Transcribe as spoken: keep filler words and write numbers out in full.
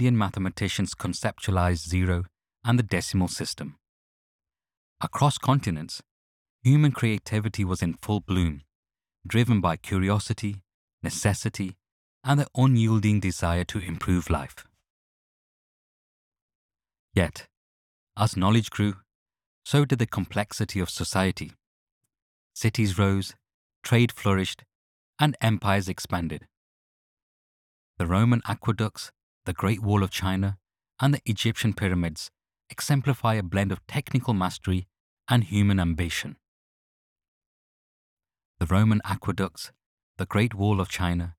Indian mathematicians conceptualized zero and the decimal system. Across continents, human creativity was in full bloom, driven by curiosity, necessity, and the unyielding desire to improve life. Yet, as knowledge grew, so did the complexity of society. Cities rose, trade flourished, and empires expanded. The Roman aqueducts, the Great Wall of China, and the Egyptian pyramids exemplify a blend of technical mastery and human ambition. The Roman aqueducts, the Great Wall of China,